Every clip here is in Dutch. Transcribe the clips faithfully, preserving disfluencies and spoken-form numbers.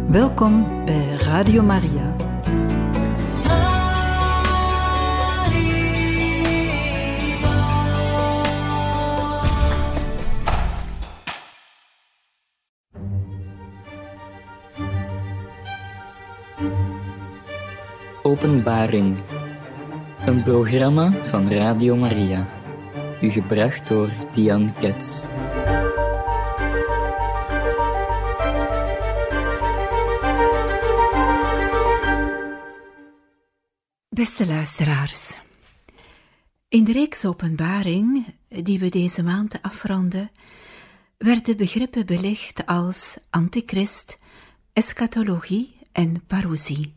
Welkom bij Radio Maria. Openbaring, een programma van Radio Maria, u gebracht door Diane Ketz. Beste luisteraars, in de reeks Openbaring, die we deze maand afronden, werden begrippen belicht als antichrist, eschatologie en parousie.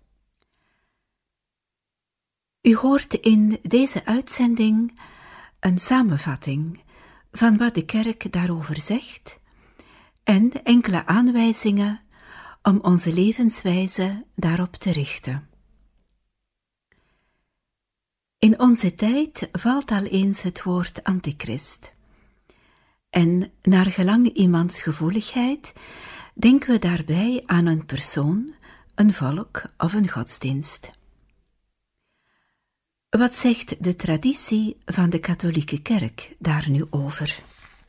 U hoort in deze uitzending een samenvatting van wat de kerk daarover zegt en enkele aanwijzingen om onze levenswijze daarop te richten. In onze tijd valt al eens het woord antichrist. En naar gelang iemands gevoeligheid denken we daarbij aan een persoon, een volk of een godsdienst. Wat zegt de traditie van de katholieke kerk daar nu over?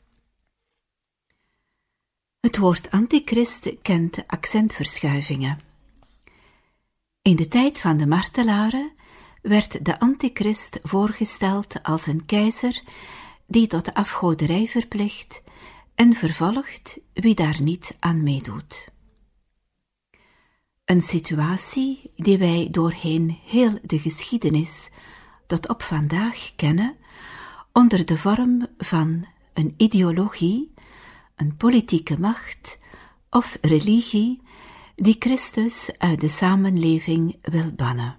Het woord antichrist kent accentverschuivingen. In de tijd van de martelaren werd de antichrist voorgesteld als een keizer die tot de afgoderij verplicht en vervolgt wie daar niet aan meedoet. Een situatie die wij doorheen heel de geschiedenis tot op vandaag kennen onder de vorm van een ideologie, een politieke macht of religie die Christus uit de samenleving wil bannen.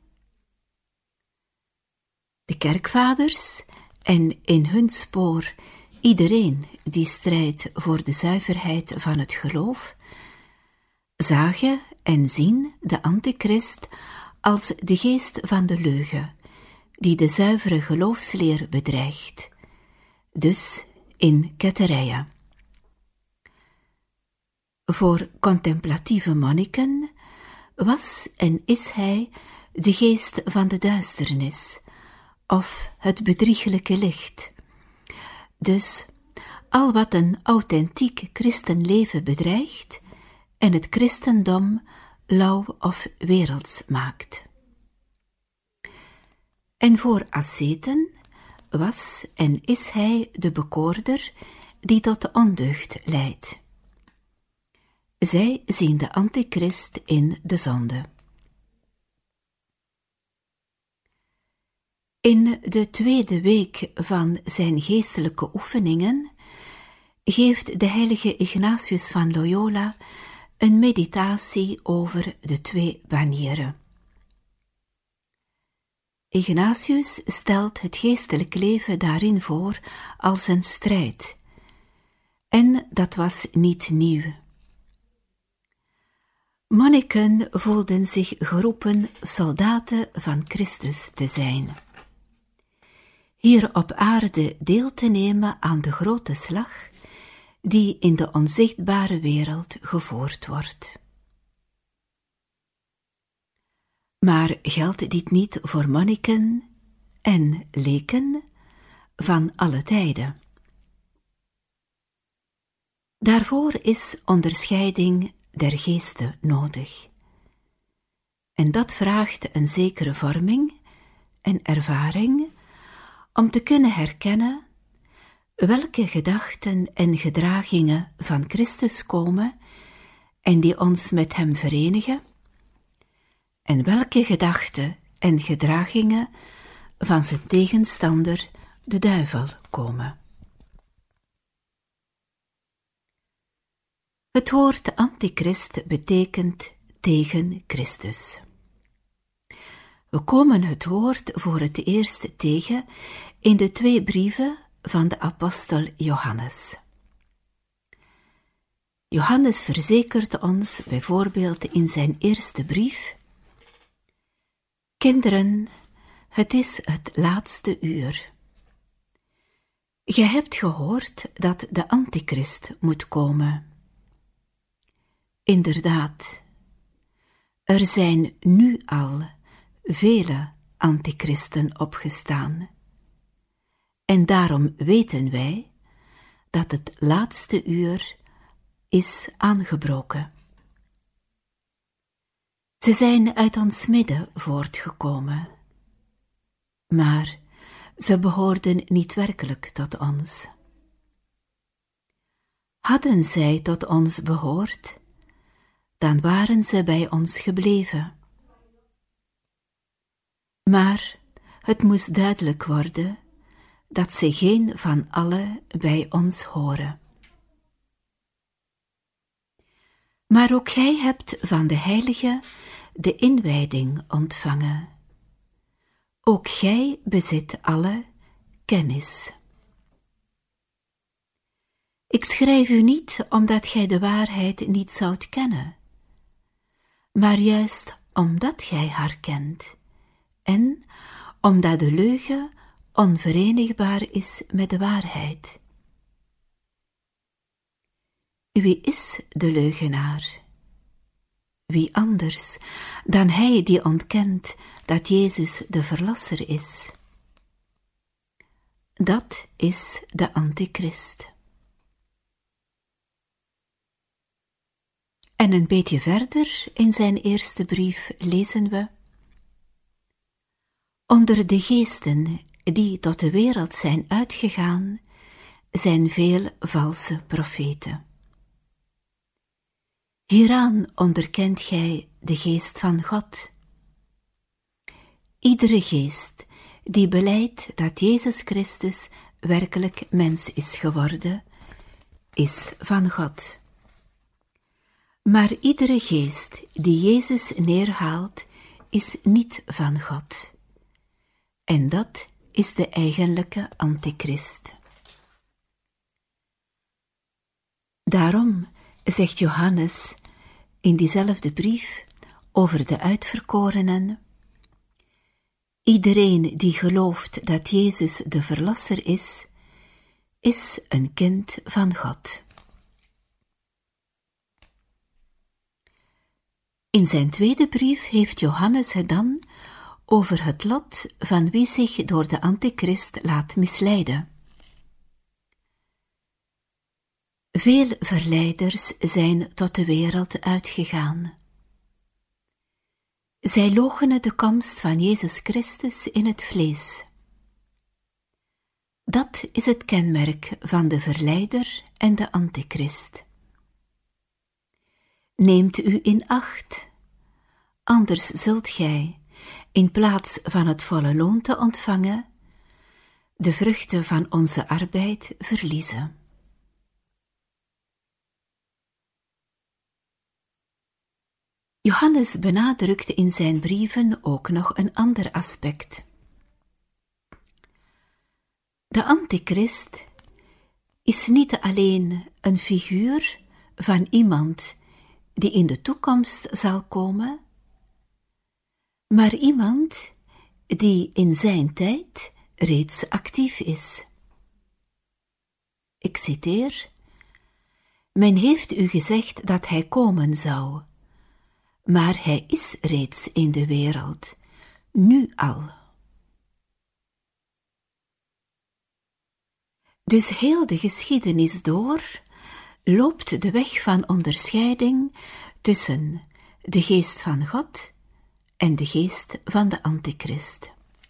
De kerkvaders en in hun spoor iedereen die strijdt voor de zuiverheid van het geloof, zagen en zien de antichrist als de geest van de leugen, die de zuivere geloofsleer bedreigt, dus in ketterijen. Voor contemplatieve monniken was en is hij de geest van de duisternis, of het bedriegelijke licht. Dus al wat een authentiek christenleven bedreigt en het christendom lauw of werelds maakt. En voor asceten was en is hij de bekoorder die tot de ondeugd leidt. Zij zien de antichrist in de zonde. In de tweede week van zijn geestelijke oefeningen geeft de heilige Ignatius van Loyola een meditatie over de twee banieren. Ignatius stelt het geestelijk leven daarin voor als een strijd, en dat was niet nieuw. Monniken voelden zich geroepen soldaten van Christus te zijn, hier op aarde deel te nemen aan de grote slag die in de onzichtbare wereld gevoerd wordt. Maar geldt dit niet voor monniken en leken van alle tijden? Daarvoor is onderscheiding der geesten nodig. En dat vraagt een zekere vorming en ervaring om te kunnen herkennen welke gedachten en gedragingen van Christus komen en die ons met hem verenigen, en welke gedachten en gedragingen van zijn tegenstander, de duivel, komen. Het woord antichrist betekent tegen Christus. We komen het woord voor het eerst tegen in de twee brieven van de apostel Johannes. Johannes verzekert ons bijvoorbeeld in zijn eerste brief: Kinderen, het is het laatste uur. Gij hebt gehoord dat de antichrist moet komen. Inderdaad, er zijn nu al vele antichristen opgestaan. En daarom weten wij dat het laatste uur is aangebroken. Ze zijn uit ons midden voortgekomen, maar ze behoorden niet werkelijk tot ons. Hadden zij tot ons behoord, dan waren ze bij ons gebleven. Maar het moest duidelijk worden dat ze geen van allen bij ons horen. Maar ook gij hebt van de Heilige de inwijding ontvangen. Ook gij bezit alle kennis. Ik schrijf u niet omdat gij de waarheid niet zoudt kennen, maar juist omdat gij haar kent, en omdat de leugen onverenigbaar is met de waarheid. Wie is de leugenaar? Wie anders dan hij die ontkent dat Jezus de Verlosser is? Dat is de Antichrist. En een beetje verder in zijn eerste brief lezen we: onder de geesten die tot de wereld zijn uitgegaan, zijn veel valse profeten. Hieraan onderkent gij de geest van God. Iedere geest die belijdt dat Jezus Christus werkelijk mens is geworden, is van God. Maar iedere geest die Jezus neerhaalt, is niet van God. En dat is de eigenlijke Antichrist. Daarom zegt Johannes in diezelfde brief over de uitverkorenen: iedereen die gelooft dat Jezus de Verlosser is, is een kind van God. In zijn tweede brief heeft Johannes het dan over het lot van wie zich door de Antichrist laat misleiden. Veel verleiders zijn tot de wereld uitgegaan. Zij loochenen de komst van Jezus Christus in het vlees. Dat is het kenmerk van de verleider en de Antichrist. Neemt u in acht, anders zult gij, in plaats van het volle loon te ontvangen, de vruchten van onze arbeid verliezen. Johannes benadrukte in zijn brieven ook nog een ander aspect. De Antichrist is niet alleen een figuur van iemand die in de toekomst zal komen, maar iemand die in zijn tijd reeds actief is. Ik citeer: men heeft u gezegd dat hij komen zou, maar hij is reeds in de wereld, nu al. Dus heel de geschiedenis door loopt de weg van onderscheiding tussen de geest van God en de geest van de Antichrist.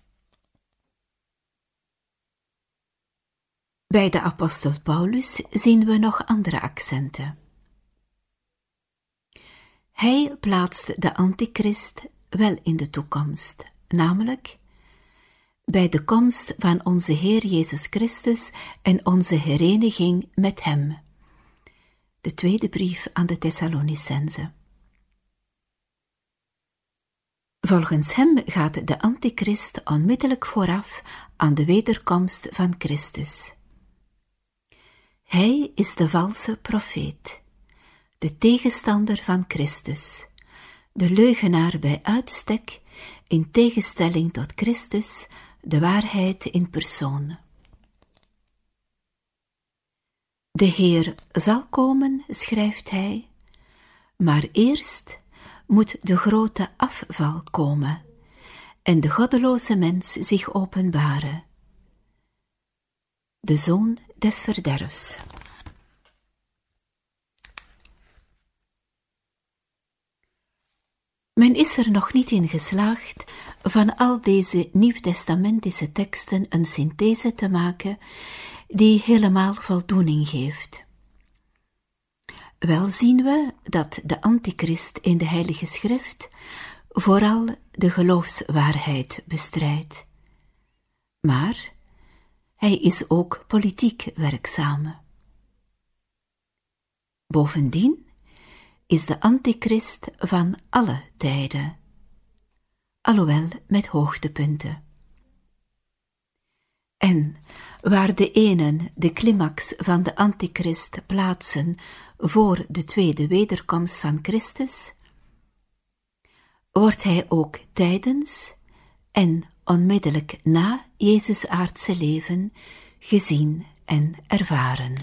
Bij de apostel Paulus zien we nog andere accenten. Hij plaatst de Antichrist wel in de toekomst, namelijk bij de komst van onze Heer Jezus Christus en onze hereniging met Hem. De tweede brief aan de Thessalonicenzen. Volgens hem gaat de Antichrist onmiddellijk vooraf aan de wederkomst van Christus. Hij is de valse profeet, de tegenstander van Christus, de leugenaar bij uitstek, in tegenstelling tot Christus, de waarheid in persoon. De Heer zal komen, schrijft hij, Maar eerst moet de grote afval komen en de goddeloze mens zich openbaren, de zoon des verderfs. Men is er nog niet in geslaagd van al deze nieuwtestamentische teksten een synthese te maken die helemaal voldoening geeft. Wel zien we dat de antichrist in de Heilige Schrift vooral de geloofswaarheid bestrijdt. Maar hij is ook politiek werkzaam. Bovendien is de antichrist van alle tijden, alhoewel met hoogtepunten. En waar de enen de climax van de antichrist plaatsen voor de tweede wederkomst van Christus, wordt hij ook tijdens en onmiddellijk na Jezus' aardse leven gezien en ervaren.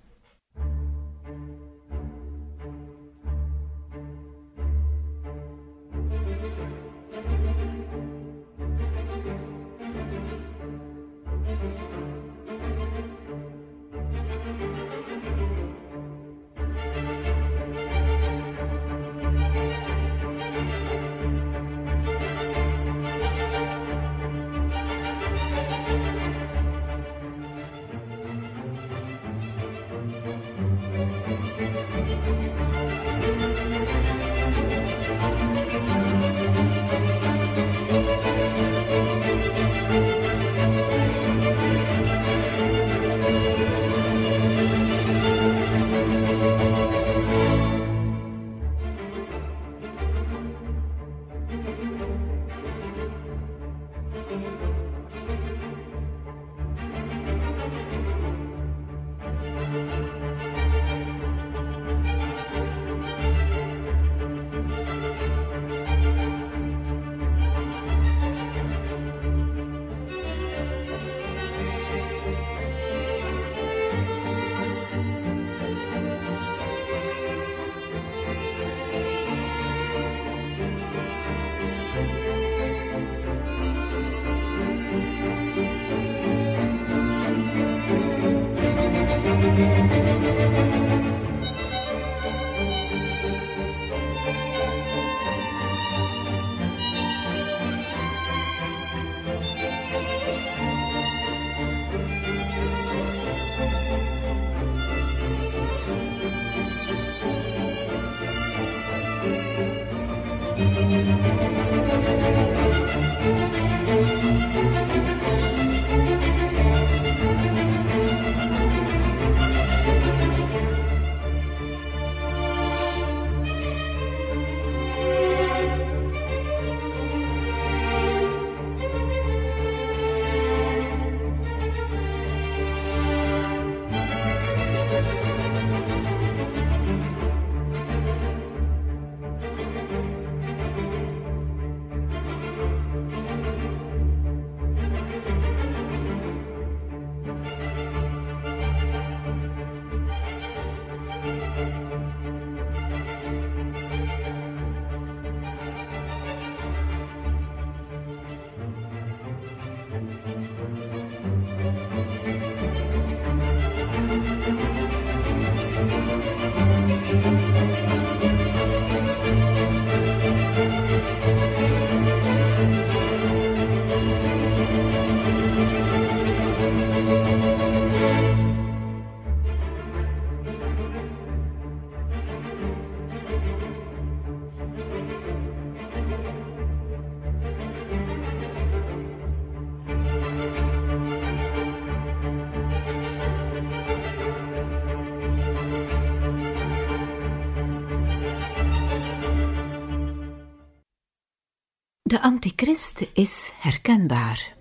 De antichrist is herkenbaar.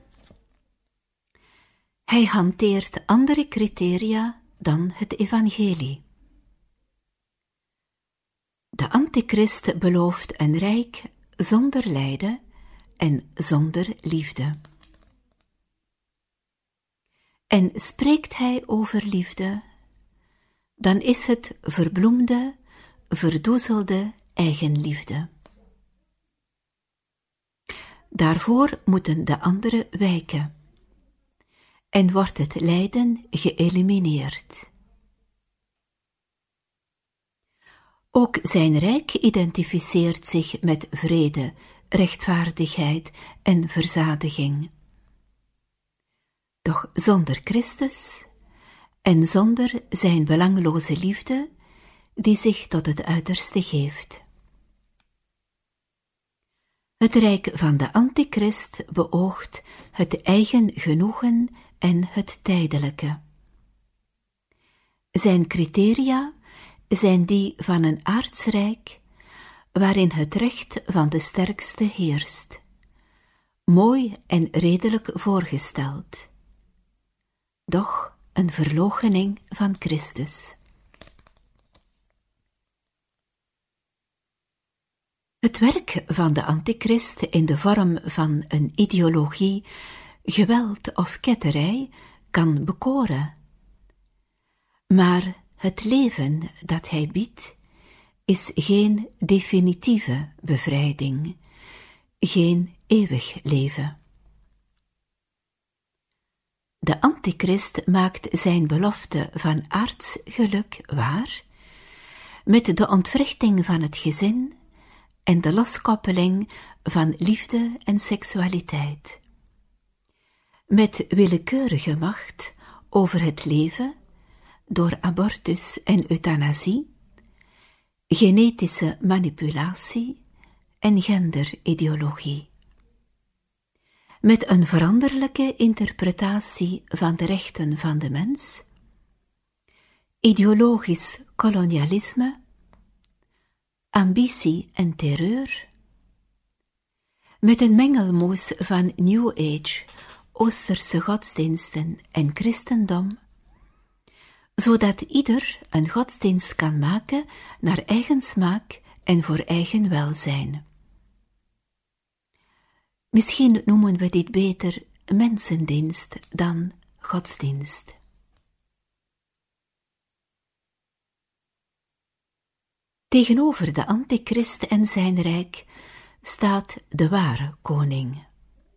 Hij hanteert andere criteria dan het evangelie. De antichrist belooft een rijk zonder lijden en zonder liefde. En spreekt hij over liefde, dan is het verbloemde, verdoezelde eigenliefde. Daarvoor moeten de anderen wijken en wordt het lijden geëlimineerd. Ook zijn rijk identificeert zich met vrede, rechtvaardigheid en verzadiging. Doch zonder Christus en zonder zijn belangloze liefde, die zich tot het uiterste geeft. Het rijk van de antichrist beoogt het eigen genoegen en het tijdelijke. Zijn criteria zijn die van een aardsrijk waarin het recht van de sterkste heerst, mooi en redelijk voorgesteld, doch een verloochening van Christus. Het werk van de antichrist in de vorm van een ideologie, geweld of ketterij kan bekoren. Maar het leven dat hij biedt is geen definitieve bevrijding, geen eeuwig leven. De antichrist maakt zijn belofte van aards geluk waar, met de ontwrichting van het gezin en de loskoppeling van liefde en seksualiteit. Met willekeurige macht over het leven, door abortus en euthanasie, genetische manipulatie en genderideologie. Met een veranderlijke interpretatie van de rechten van de mens, ideologisch kolonialisme, ambitie en terreur, met een mengelmoes van New Age, Oosterse godsdiensten en christendom, zodat ieder een godsdienst kan maken naar eigen smaak en voor eigen welzijn. Misschien noemen we dit beter mensendienst dan godsdienst. Tegenover de antichrist en zijn rijk staat de ware koning.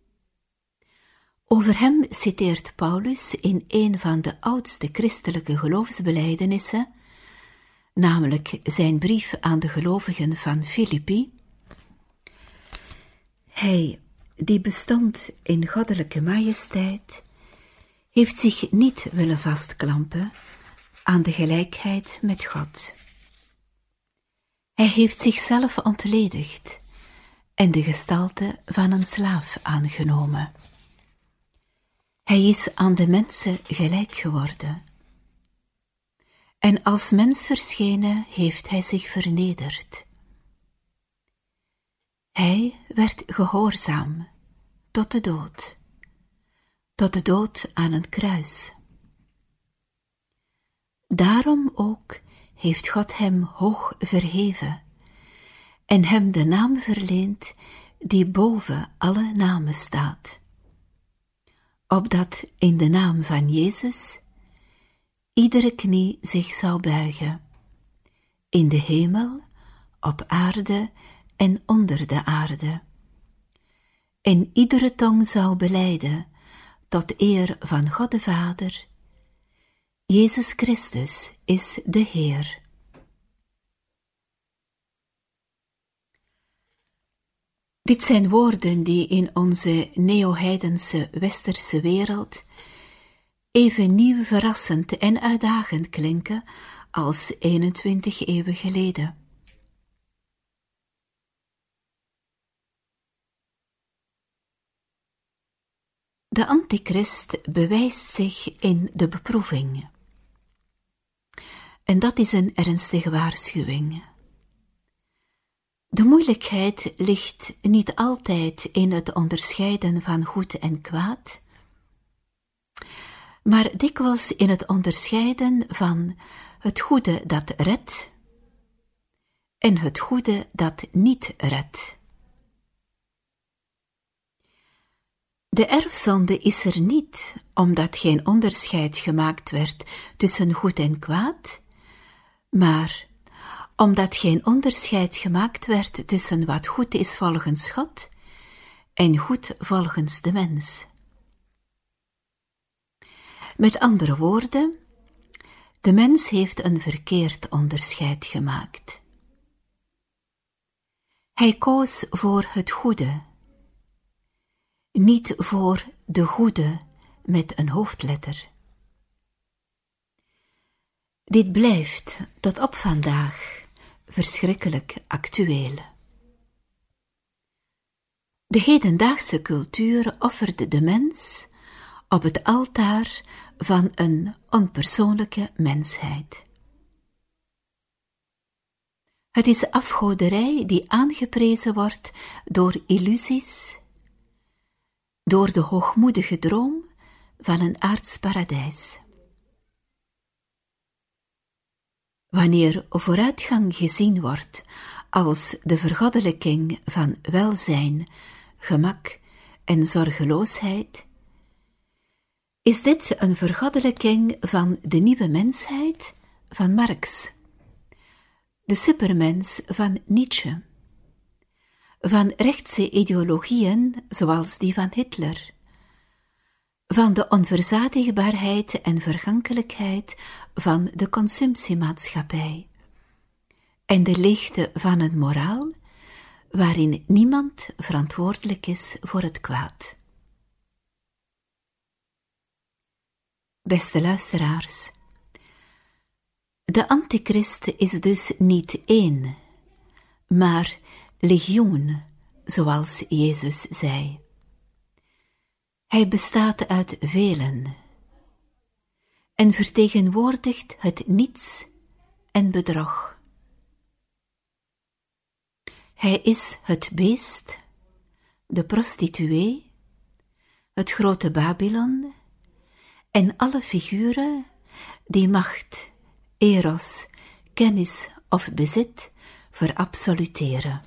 Over hem citeert Paulus in een van de oudste christelijke geloofsbelijdenissen, namelijk zijn brief aan de gelovigen van Filippi. Hij, die bestond in goddelijke majesteit, heeft zich niet willen vastklampen aan de gelijkheid met God. Hij heeft zichzelf ontledigd en de gestalte van een slaaf aangenomen. Hij is aan de mensen gelijk geworden. En als mens verschenen heeft hij zich vernederd. Hij werd gehoorzaam tot de dood, tot de dood aan een kruis. Daarom ook heeft God hem hoog verheven en hem de naam verleend die boven alle namen staat, opdat in de naam van Jezus iedere knie zich zou buigen, in de hemel, op aarde en onder de aarde, en iedere tong zou belijden tot eer van God de Vader: Jezus Christus is de Heer. Dit zijn woorden die in onze neo-heidense westerse wereld even nieuw, verrassend en uitdagend klinken als eenentwintig eeuwen geleden. De antichrist bewijst zich in de beproeving. En dat is een ernstige waarschuwing. De moeilijkheid ligt niet altijd in het onderscheiden van goed en kwaad, maar dikwijls in het onderscheiden van het goede dat redt en het goede dat niet redt. De erfzonde is er niet omdat geen onderscheid gemaakt werd tussen goed en kwaad, maar omdat geen onderscheid gemaakt werd tussen wat goed is volgens God en goed volgens de mens. Met andere woorden, de mens heeft een verkeerd onderscheid gemaakt. Hij koos voor het goede, niet voor de goede met een hoofdletter. Dit blijft tot op vandaag verschrikkelijk actueel. De hedendaagse cultuur offert de mens op het altaar van een onpersoonlijke mensheid. Het is afgoderij die aangeprezen wordt door illusies, door de hoogmoedige droom van een aards paradijs. Wanneer vooruitgang gezien wordt als de vergoddelijking van welzijn, gemak en zorgeloosheid, is dit een vergoddelijking van de nieuwe mensheid van Marx, de supermens van Nietzsche, van rechtse ideologieën zoals die van Hitler, van de onverzadigbaarheid en vergankelijkheid van de consumptiemaatschappij en de leegte van een moraal waarin niemand verantwoordelijk is voor het kwaad. Beste luisteraars, de antichrist is dus niet één, maar legioen, zoals Jezus zei. Hij bestaat uit velen en vertegenwoordigt het niets en bedrog. Hij is het beest, de prostituee, het grote Babylon en alle figuren die macht, eros, kennis of bezit verabsoluteren.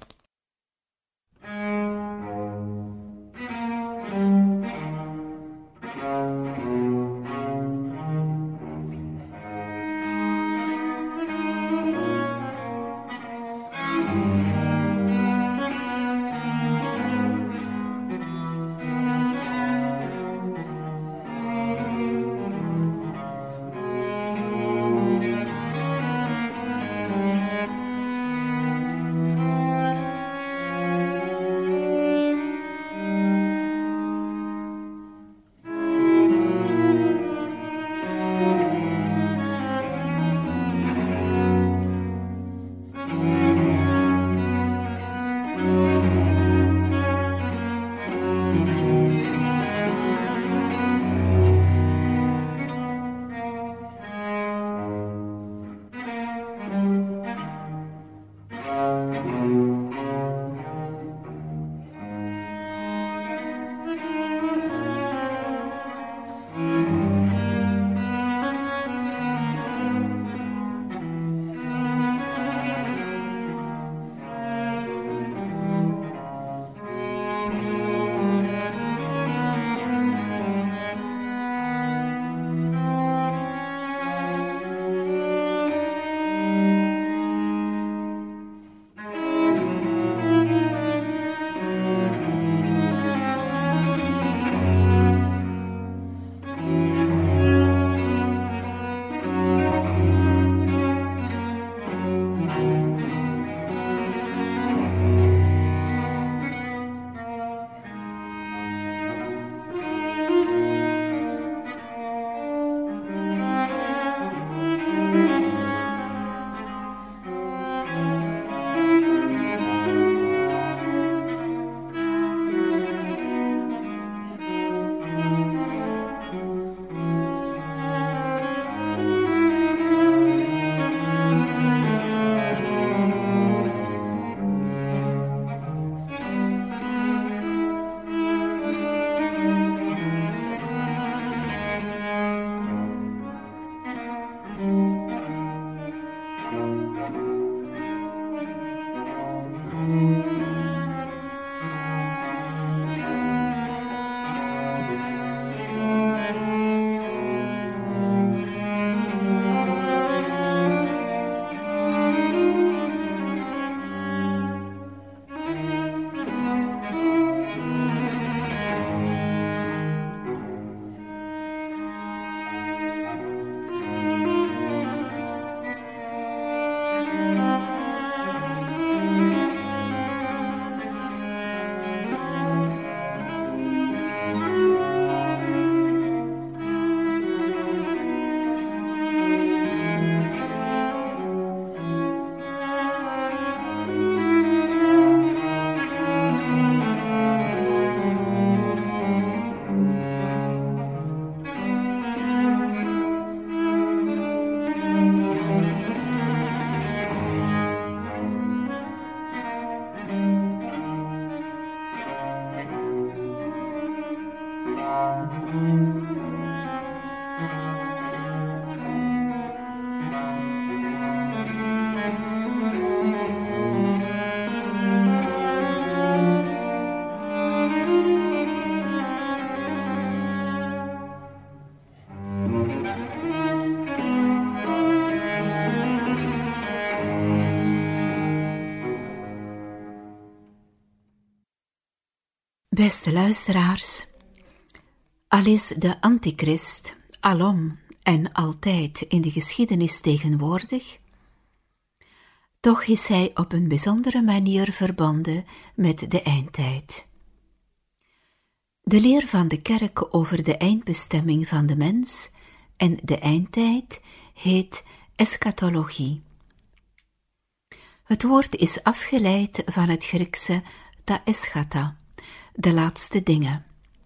Beste luisteraars, al is de antichrist alom en altijd in de geschiedenis tegenwoordig, toch is hij op een bijzondere manier verbonden met de eindtijd. De leer van de kerk over de eindbestemming van de mens en de eindtijd heet eschatologie. Het woord is afgeleid van het Griekse ta eschata, de laatste dingen.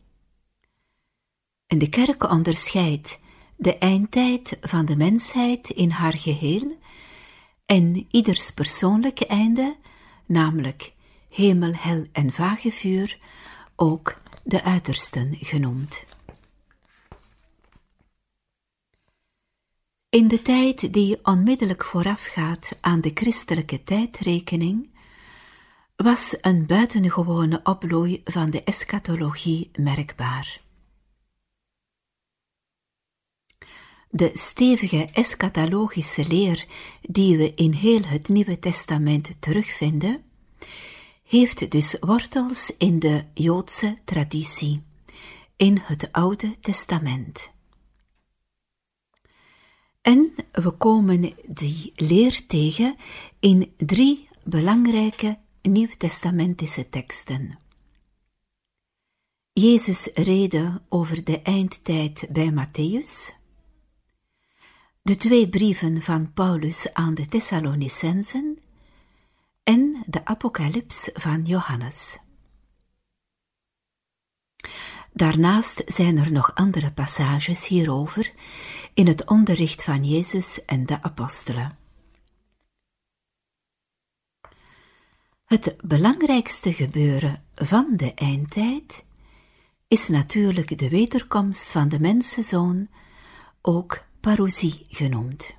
En de kerk onderscheidt de eindtijd van de mensheid in haar geheel en ieders persoonlijke einde, namelijk hemel, hel en vagevuur, ook de uitersten genoemd. In de tijd die onmiddellijk voorafgaat aan de christelijke tijdrekening, was een buitengewone opbloei van de eschatologie merkbaar. De stevige eschatologische leer die we in heel het Nieuwe Testament terugvinden, heeft dus wortels in de Joodse traditie, in het Oude Testament. En we komen die leer tegen in drie belangrijke nieuwtestamentische teksten. Jezus' rede over de eindtijd bij Mattheüs, de twee brieven van Paulus aan de Thessalonicensen en de apocalyps van Johannes. Daarnaast zijn er nog andere passages hierover in het onderricht van Jezus en de apostelen. Het belangrijkste gebeuren van de eindtijd is natuurlijk de wederkomst van de mensenzoon, ook parousie genoemd.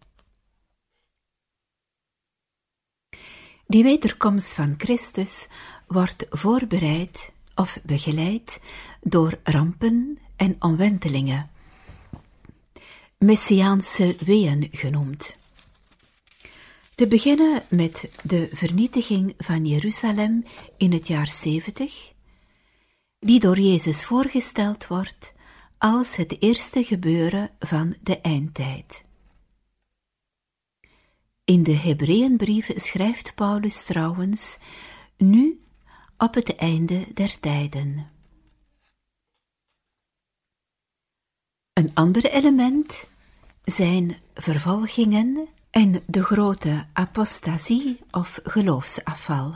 Die wederkomst van Christus wordt voorbereid of begeleid door rampen en omwentelingen, messiaanse weeën genoemd. Te beginnen met de vernietiging van Jeruzalem in het jaar zeventig, die door Jezus voorgesteld wordt als het eerste gebeuren van de eindtijd. In de Hebreeënbrief schrijft Paulus trouwens, nu op het einde der tijden. Een ander element zijn vervolgingen en de grote apostasie of geloofsafval.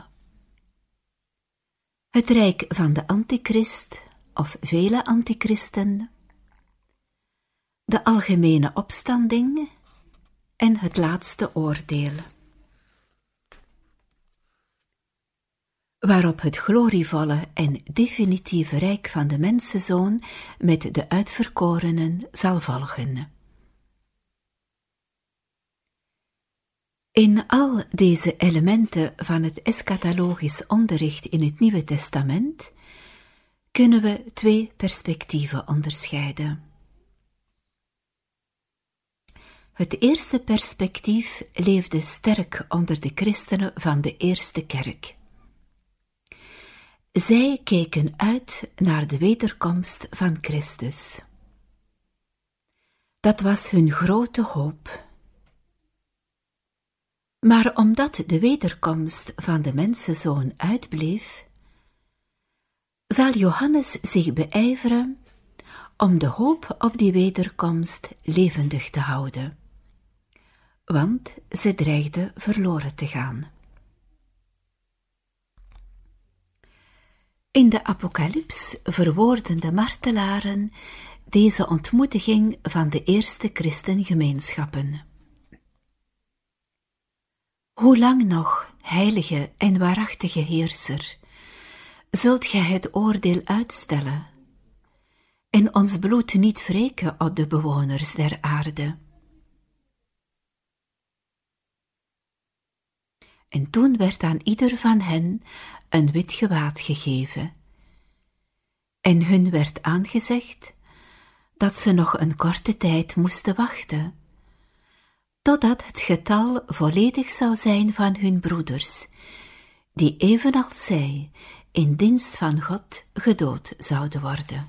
Het rijk van de antichrist of vele antichristen, de algemene opstanding en het laatste oordeel, waarop het glorievolle en definitieve rijk van de mensenzoon met de uitverkorenen zal volgen. In al deze elementen van het eschatologisch onderricht in het Nieuwe Testament kunnen we twee perspectieven onderscheiden. Het eerste perspectief leefde sterk onder de christenen van de eerste kerk. Zij keken uit naar de wederkomst van Christus. Dat was hun grote hoop. Maar omdat de wederkomst van de mensenzoon uitbleef, zal Johannes zich beijveren om de hoop op die wederkomst levendig te houden, want ze dreigde verloren te gaan. In de apocalyps verwoorden de martelaren deze ontmoetiging van de eerste christengemeenschappen. Hoe lang nog, heilige en waarachtige heerser, zult gij het oordeel uitstellen en ons bloed niet wreken op de bewoners der aarde? En toen werd aan ieder van hen een wit gewaad gegeven, en hun werd aangezegd dat ze nog een korte tijd moesten wachten, totdat het getal volledig zou zijn van hun broeders, die evenals zij in dienst van God gedood zouden worden.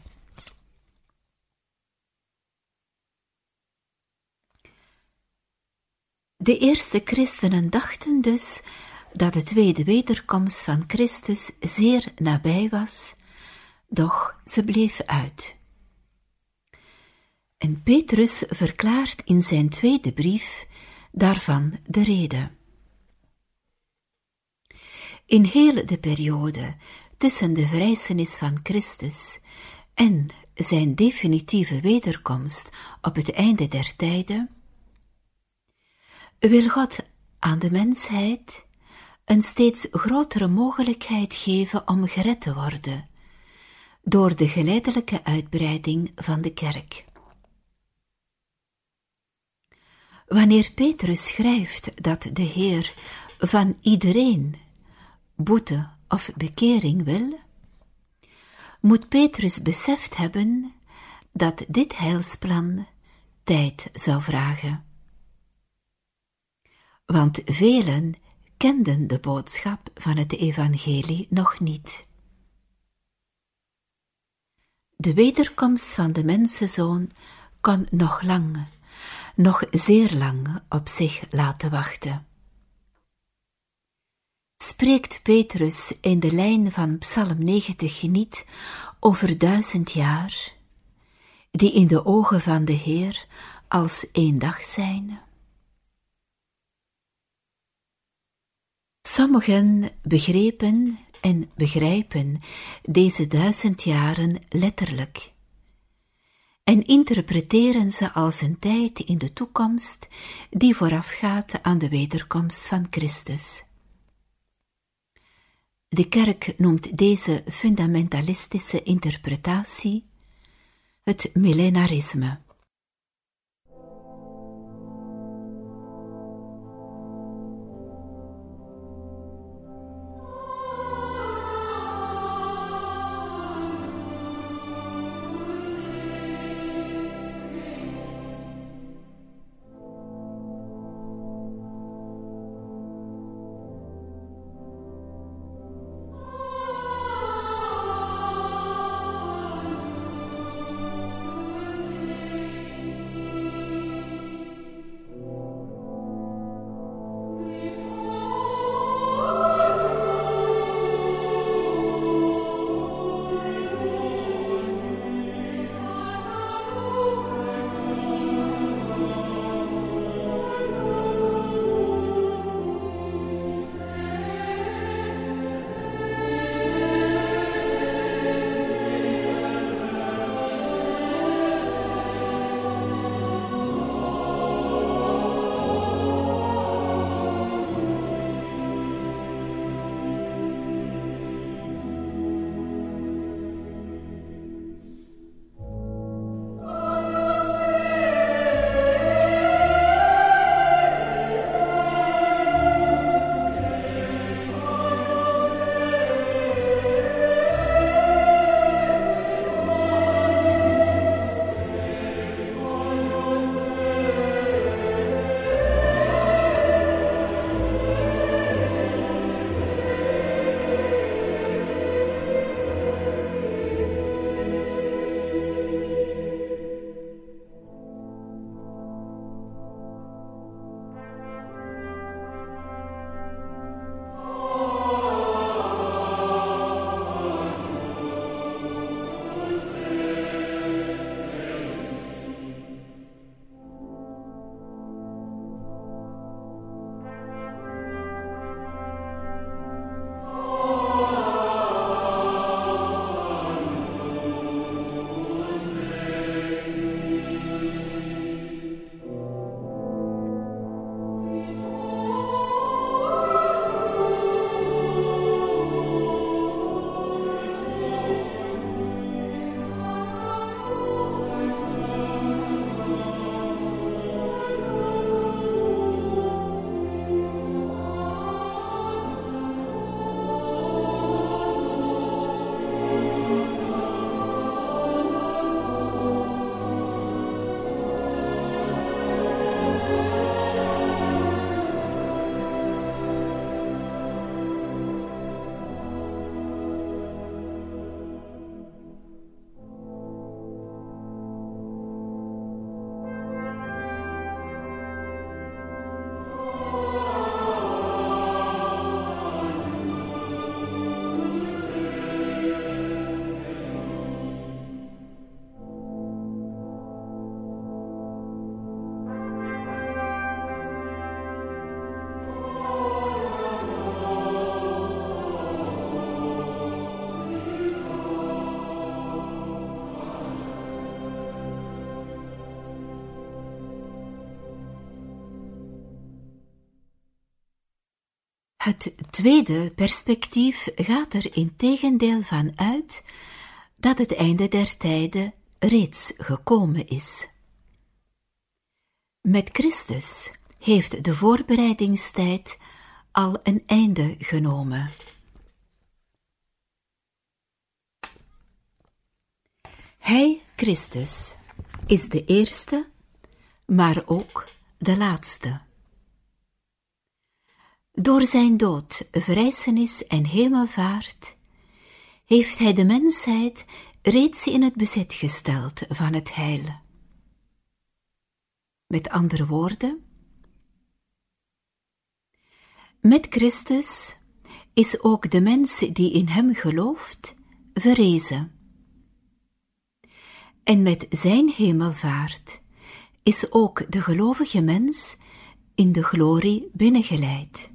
De eerste christenen dachten dus dat de tweede wederkomst van Christus zeer nabij was, doch ze bleef uit. En Petrus verklaart in zijn tweede brief daarvan de reden. In heel de periode tussen de verrijzenis van Christus en zijn definitieve wederkomst op het einde der tijden, wil God aan de mensheid een steeds grotere mogelijkheid geven om gered te worden, door de geleidelijke uitbreiding van de kerk. Wanneer Petrus schrijft dat de Heer van iedereen boete of bekering wil, moet Petrus beseft hebben dat dit heilsplan tijd zou vragen. Want velen kenden de boodschap van het evangelie nog niet. De wederkomst van de mensenzoon kon nog lang, nog zeer lang op zich laten wachten. Spreekt Petrus in de lijn van Psalm negentig niet over duizend jaar, die in de ogen van de Heer als één dag zijn? Sommigen begrepen en begrijpen deze duizend jaren letterlijk en interpreteren ze als een tijd in de toekomst die voorafgaat aan de wederkomst van Christus. De kerk noemt deze fundamentalistische interpretatie het millenarisme. Het tweede perspectief gaat er integendeel van uit dat het einde der tijden reeds gekomen is. Met Christus heeft de voorbereidingstijd al een einde genomen. Hij, Christus, is de eerste, maar ook de laatste. Door zijn dood, verrijzenis en hemelvaart heeft hij de mensheid reeds in het bezit gesteld van het heil. Met andere woorden, met Christus is ook de mens die in hem gelooft verrezen. En met zijn hemelvaart is ook de gelovige mens in de glorie binnengeleid.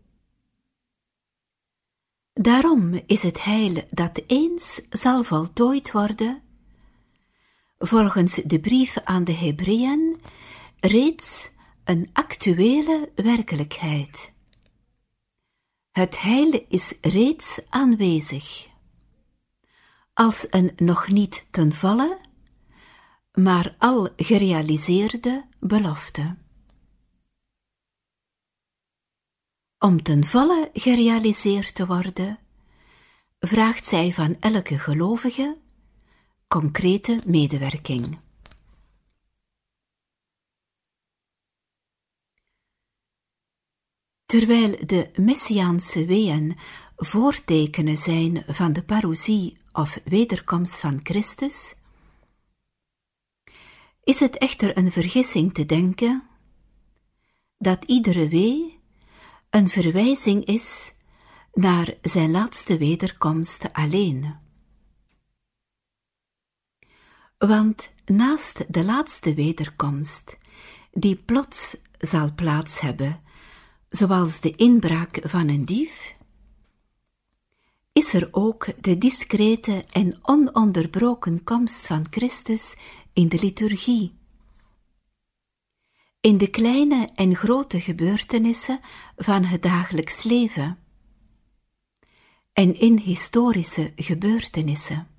Daarom is het heil dat eens zal voltooid worden, volgens de brief aan de Hebreeën, reeds een actuele werkelijkheid. Het heil is reeds aanwezig, als een nog niet ten volle, maar al gerealiseerde belofte. Om ten volle gerealiseerd te worden, vraagt zij van elke gelovige concrete medewerking. Terwijl de messiaanse weeën voortekenen zijn van de parousie of wederkomst van Christus, is het echter een vergissing te denken dat iedere wee een verwijzing is naar zijn laatste wederkomst alleen. Want naast de laatste wederkomst, die plots zal plaats hebben, zoals de inbraak van een dief, is er ook de discrete en ononderbroken komst van Christus in de liturgie. In de kleine en grote gebeurtenissen van het dagelijks leven en in historische gebeurtenissen.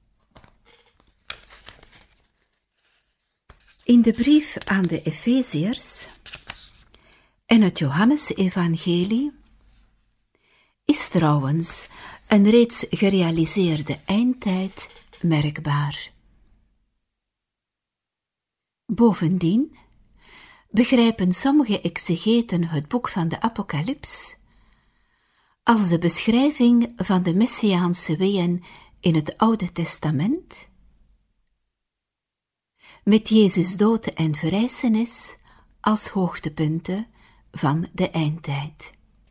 In de brief aan de Efeziërs en het Johannesevangelie is trouwens een reeds gerealiseerde eindtijd merkbaar. Bovendien begrijpen sommige exegeten het boek van de Apocalyps als de beschrijving van de messiaanse weeën in het Oude Testament, met Jezus' dood en verrijzenis als hoogtepunten van de eindtijd.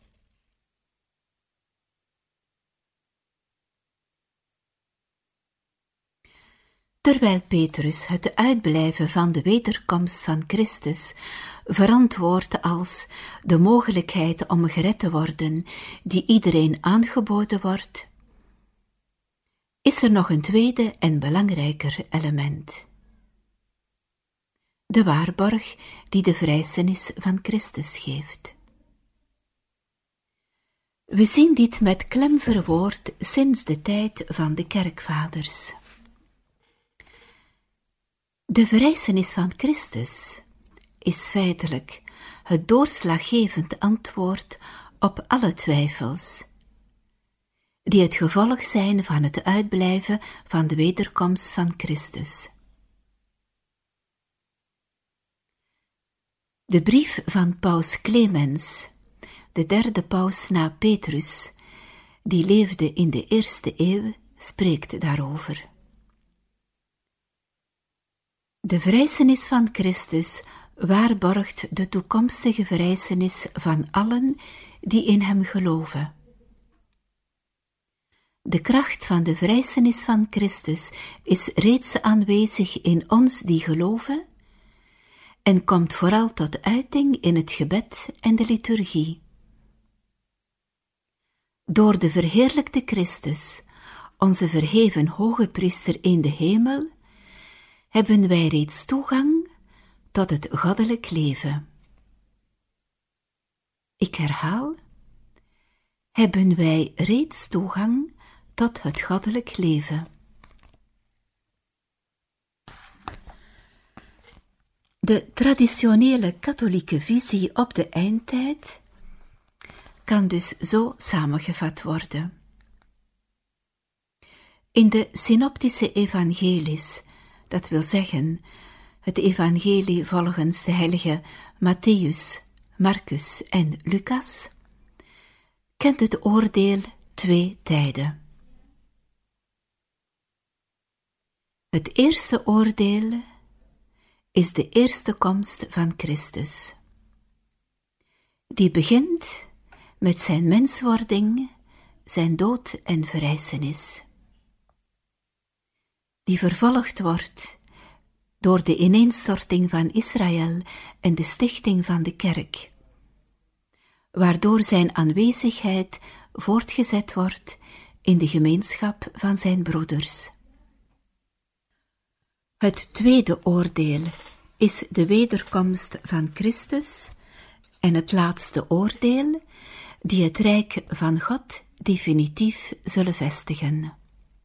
Terwijl Petrus het uitblijven van de wederkomst van Christus verantwoordt als de mogelijkheid om gered te worden die iedereen aangeboden wordt, is er nog een tweede en belangrijker element. De waarborg die de verrijzenis van Christus geeft. We zien dit met klem verwoord sinds de tijd van de kerkvaders. De verrijzenis van Christus is feitelijk het doorslaggevend antwoord op alle twijfels, die het gevolg zijn van het uitblijven van de wederkomst van Christus. De brief van paus Clemens, de derde paus na Petrus, die leefde in de eerste eeuw, spreekt daarover. De verrijzenis van Christus waarborgt de toekomstige verrijzenis van allen die in hem geloven. De kracht van de verrijzenis van Christus is reeds aanwezig in ons die geloven en komt vooral tot uiting in het gebed en de liturgie. Door de verheerlijkte Christus, onze verheven hoge priester in de hemel, hebben wij reeds toegang tot het goddelijk leven. Ik herhaal, hebben wij reeds toegang tot het goddelijk leven. De traditionele katholieke visie op de eindtijd kan dus zo samengevat worden. In de synoptische evangelies, dat wil zeggen, het evangelie volgens de heilige Matthäus, Marcus en Lucas, kent het oordeel twee tijden. Het eerste oordeel is de eerste komst van Christus. Die begint met zijn menswording, zijn dood en verrijzenis. Die vervolgd wordt door de ineenstorting van Israël en de stichting van de kerk, waardoor zijn aanwezigheid voortgezet wordt in de gemeenschap van zijn broeders. Het tweede oordeel is de wederkomst van Christus en het laatste oordeel, die het rijk van God definitief zullen vestigen.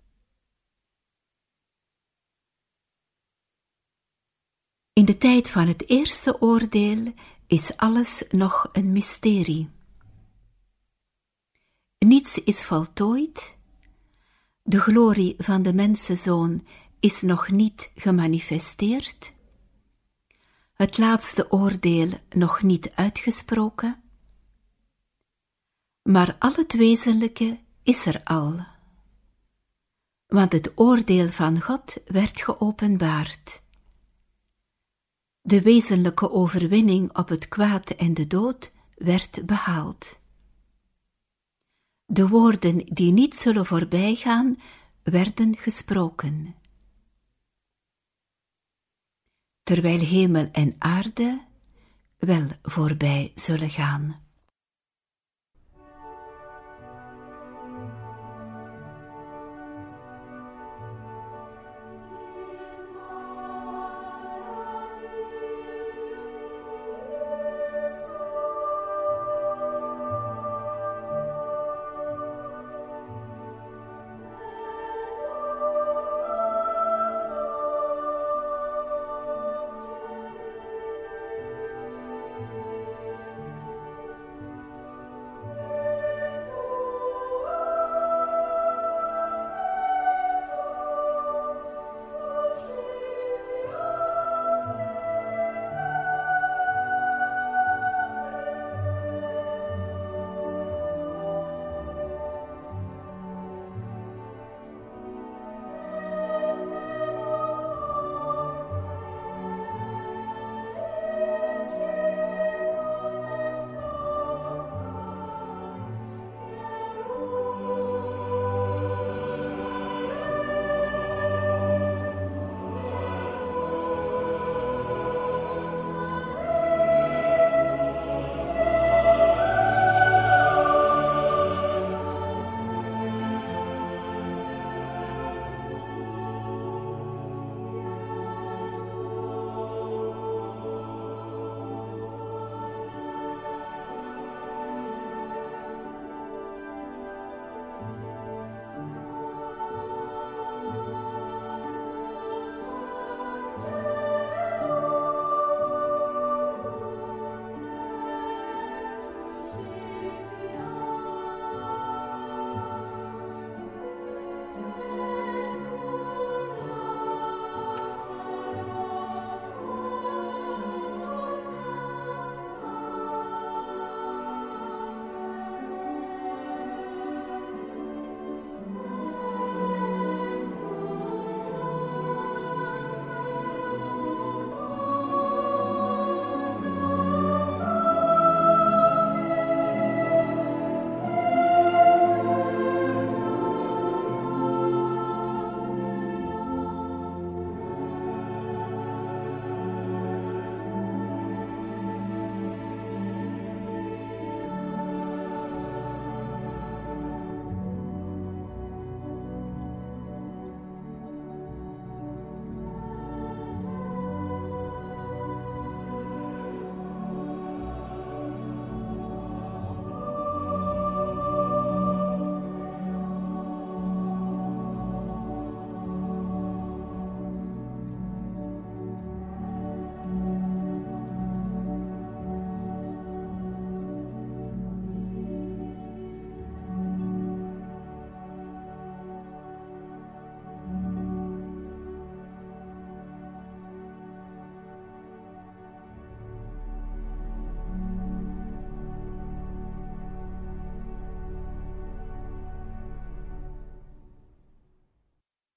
In de tijd van het eerste oordeel is alles nog een mysterie. Niets is voltooid, de glorie van de mensenzoon is nog niet gemanifesteerd, het laatste oordeel nog niet uitgesproken, maar al het wezenlijke is er al, want het oordeel van God werd geopenbaard. De wezenlijke overwinning op het kwaad en de dood werd behaald. De woorden die niet zullen voorbijgaan, werden gesproken. Terwijl hemel en aarde wel voorbij zullen gaan.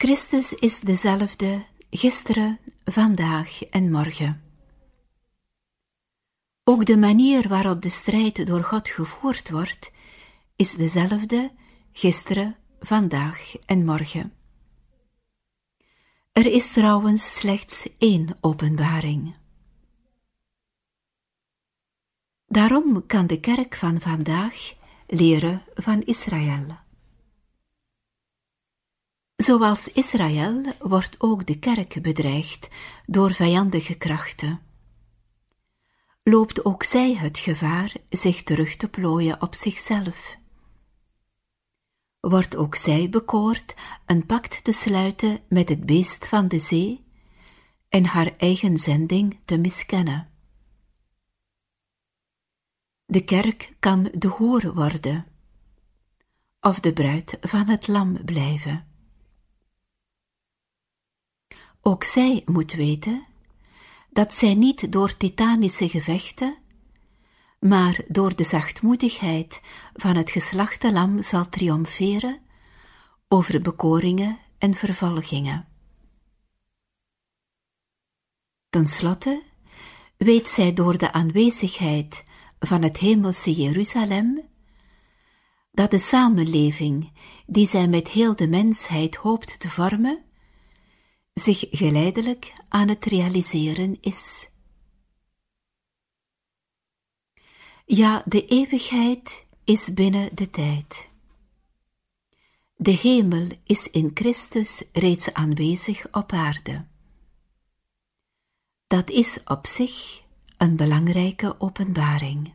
Christus is dezelfde gisteren, vandaag en morgen. Ook de manier waarop de strijd door God gevoerd wordt, is dezelfde gisteren, vandaag en morgen. Er is trouwens slechts één openbaring. Daarom kan de kerk van vandaag leren van Israël. Zoals Israël wordt ook de kerk bedreigd door vijandige krachten. Loopt ook zij het gevaar zich terug te plooien op zichzelf. Wordt ook zij bekoord een pact te sluiten met het beest van de zee en haar eigen zending te miskennen. De kerk kan de hoer worden, of de bruid van het lam blijven. Ook zij moet weten dat zij niet door titanische gevechten, maar door de zachtmoedigheid van het geslachte lam zal triomferen over bekoringen en vervolgingen. Ten slotte weet zij door de aanwezigheid van het hemelse Jeruzalem dat de samenleving die zij met heel de mensheid hoopt te vormen, zich geleidelijk aan het realiseren is. Ja, de eeuwigheid is binnen de tijd. De hemel is in Christus reeds aanwezig op aarde. Dat is op zich een belangrijke openbaring.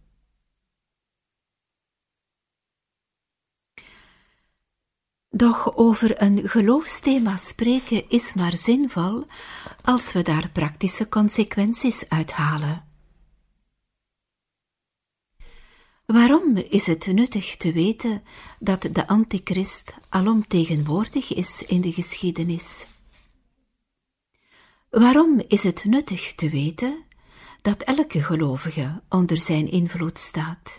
Doch over een geloofsthema spreken is maar zinvol als we daar praktische consequenties uithalen. Waarom is het nuttig te weten dat de antichrist alom tegenwoordig is in de geschiedenis? Waarom is het nuttig te weten dat elke gelovige onder zijn invloed staat?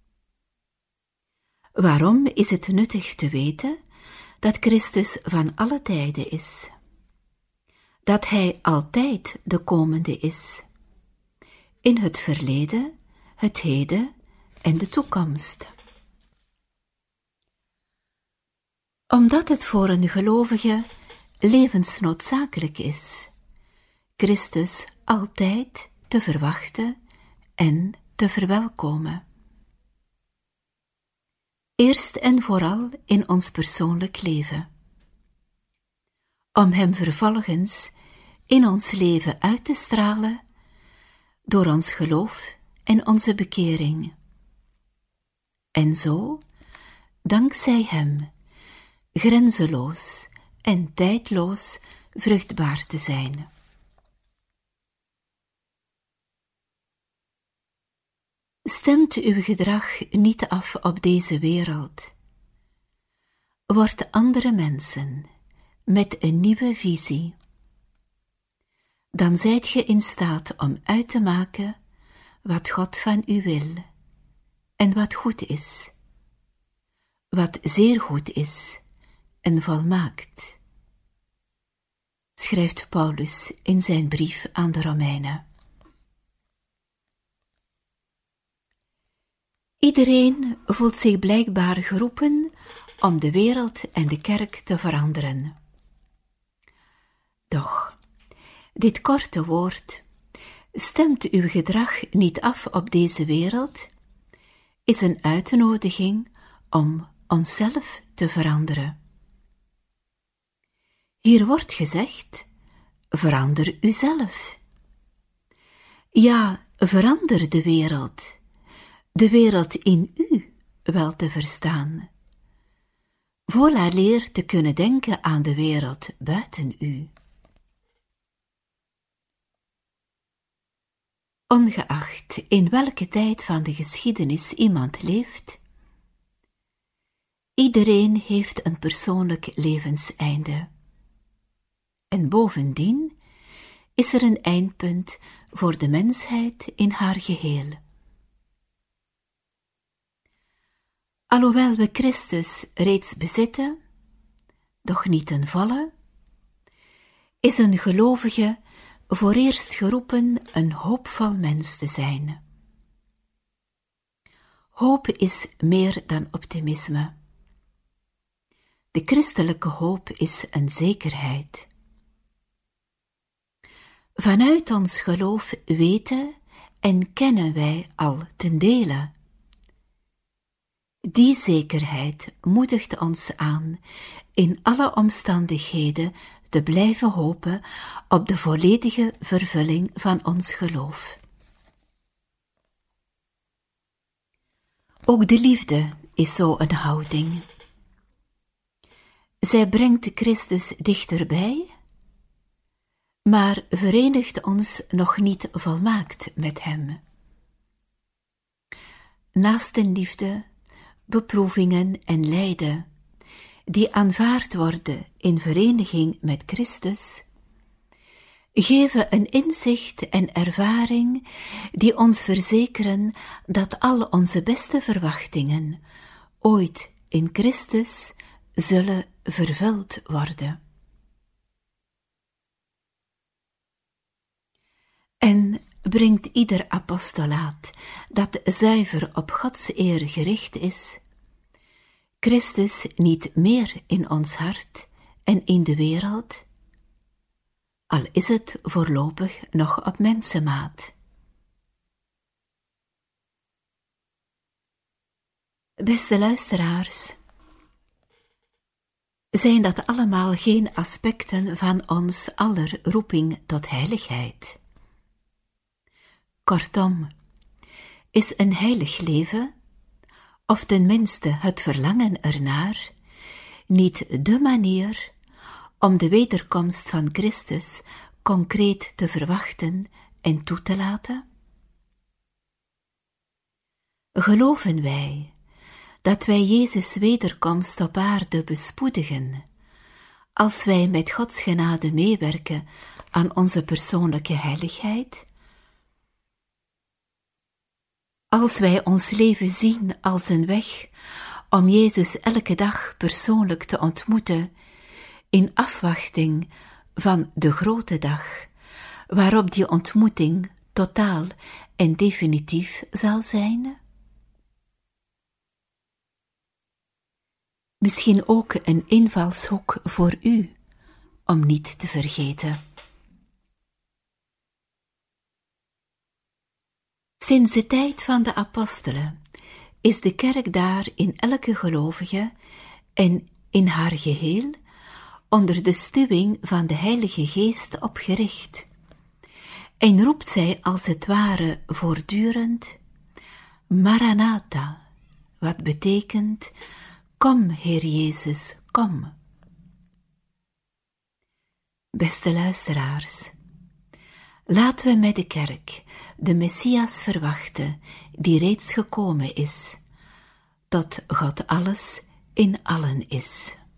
Waarom is het nuttig te weten dat Christus van alle tijden is? Dat hij altijd de komende is, in het verleden, het heden en de toekomst. Omdat het voor een gelovige levensnoodzakelijk is Christus altijd te verwachten en te verwelkomen. Eerst en vooral in ons persoonlijk leven. Om hem vervolgens in ons leven uit te stralen door ons geloof en onze bekering. En zo, dankzij hem, grenzeloos en tijdloos vruchtbaar te zijn. Stemt uw gedrag niet af op deze wereld. Word andere mensen met een nieuwe visie. Dan zijt ge in staat om uit te maken wat God van u wil en wat goed is, wat zeer goed is en volmaakt, schrijft Paulus in zijn brief aan de Romeinen. Iedereen voelt zich blijkbaar geroepen om de wereld en de kerk te veranderen. Doch, dit korte woord, stemt uw gedrag niet af op deze wereld, is een uitnodiging om onszelf te veranderen. Hier wordt gezegd, verander uzelf. Ja, verander de wereld. De wereld in u wel te verstaan, vooraleer te kunnen denken aan de wereld buiten u. Ongeacht in welke tijd van de geschiedenis iemand leeft, iedereen heeft een persoonlijk levenseinde. En bovendien is er een eindpunt voor de mensheid in haar geheel. Alhoewel we Christus reeds bezitten, doch niet ten volle, is een gelovige voor eerst geroepen een hoopvol mens te zijn. Hoop is meer dan optimisme. De christelijke hoop is een zekerheid. Vanuit ons geloof weten en kennen wij al ten dele. Die zekerheid moedigt ons aan in alle omstandigheden te blijven hopen op de volledige vervulling van ons geloof. Ook de liefde is zo een houding. Zij brengt Christus dichterbij, maar verenigt ons nog niet volmaakt met hem. Naastenliefde, beproevingen en lijden, die aanvaard worden in vereniging met Christus, geven een inzicht en ervaring die ons verzekeren dat al onze beste verwachtingen ooit in Christus zullen vervuld worden. En brengt ieder apostolaat dat zuiver op Gods eer gericht is, Christus niet meer in ons hart en in de wereld, al is het voorlopig nog op mensenmaat. Beste luisteraars, zijn dat allemaal geen aspecten van ons aller roeping tot heiligheid? Kortom, is een heilig leven, of tenminste het verlangen ernaar, niet de manier om de wederkomst van Christus concreet te verwachten en toe te laten? Geloven wij dat wij Jezus' wederkomst op aarde bespoedigen, als wij met Gods genade meewerken aan onze persoonlijke heiligheid? Als wij ons leven zien als een weg om Jezus elke dag persoonlijk te ontmoeten, in afwachting van de grote dag, waarop die ontmoeting totaal en definitief zal zijn? Misschien ook een invalshoek voor u, om niet te vergeten. Sinds de tijd van de apostelen is de kerk daar in elke gelovige en in haar geheel onder de stuwing van de Heilige Geest opgericht, en roept zij als het ware voortdurend Maranatha, wat betekent kom, Heer Jezus, kom. Beste luisteraars, laten we met de kerk de Messias verwachten, die reeds gekomen is, tot God alles in allen is.